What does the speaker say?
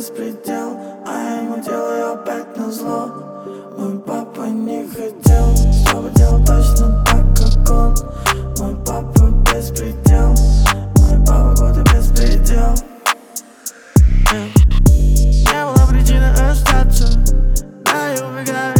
беспредел, а я ему делаю опять назло. Мой папа не хотел, чтобы делал точно так, как он. Мой папа беспредел, мой папа вот и беспредел. Не было причины остаться, да и убегаю.